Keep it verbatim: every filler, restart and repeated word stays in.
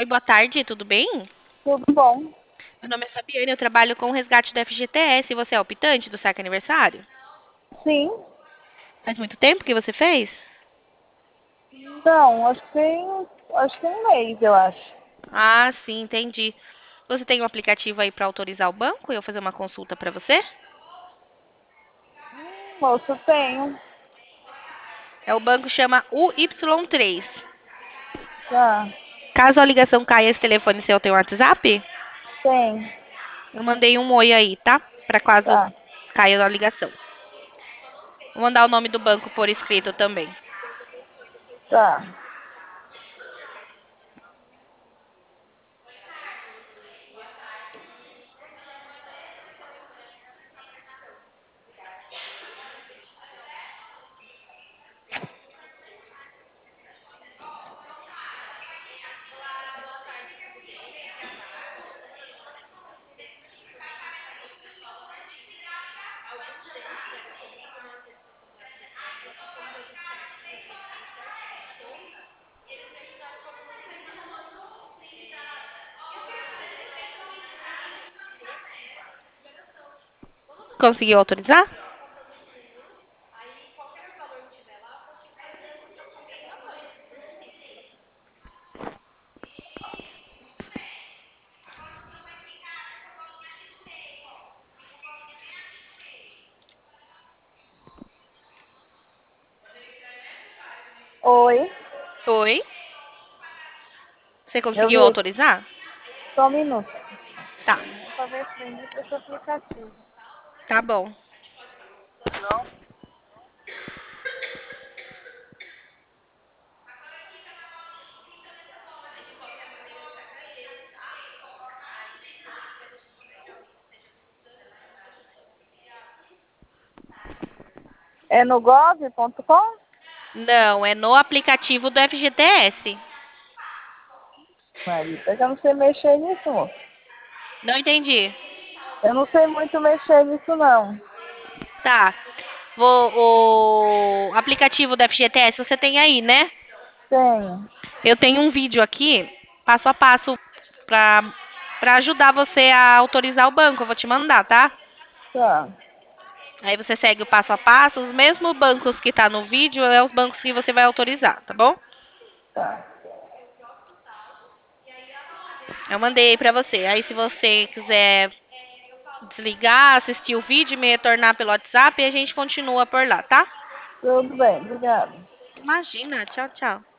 Oi, boa tarde, tudo bem? Tudo bom? Meu nome é Fabiana, eu trabalho com o resgate do F G T S e você é o optante do saque aniversário? Sim. Faz muito tempo que você fez? Não, acho que tem, acho que tem um mês, eu acho. Ah, sim, entendi. Você tem um aplicativo aí para autorizar o banco e eu fazer uma consulta para você? Moço, tenho. É o banco chama U Y três. Tá, Caso a ligação caia, esse telefone seu tem um WhatsApp? tem. Eu mandei um oi aí, tá? Para caso Tá, caia a ligação. Vou mandar o nome do banco por escrito também. tá. Conseguiu autorizar? Oi, Oi. Você eu conseguiu vi. autorizar? Só um minuto. Tá, Pra ver se vem esse aplicativo. tá bom. É no gov ponto com? Não, é no aplicativo do F G T S. Marita, que eu não sei mexer nisso, moço. Não entendi. Eu não sei muito mexer nisso, não. Tá. O, o aplicativo do F G T S você tem aí, né? Tenho. Eu tenho um vídeo aqui, passo a passo, pra, pra ajudar você a autorizar o banco. Eu vou te mandar, tá? Tá, Aí você segue o passo a passo. Os mesmos bancos que tá no vídeo é os bancos que você vai autorizar, tá bom? tá. Eu mandei aí pra você. Aí se você quiser desligar, assistir o vídeo e me retornar pelo WhatsApp, a gente continua por lá, tá? Tudo bem, obrigada. Imagina. Tchau, tchau.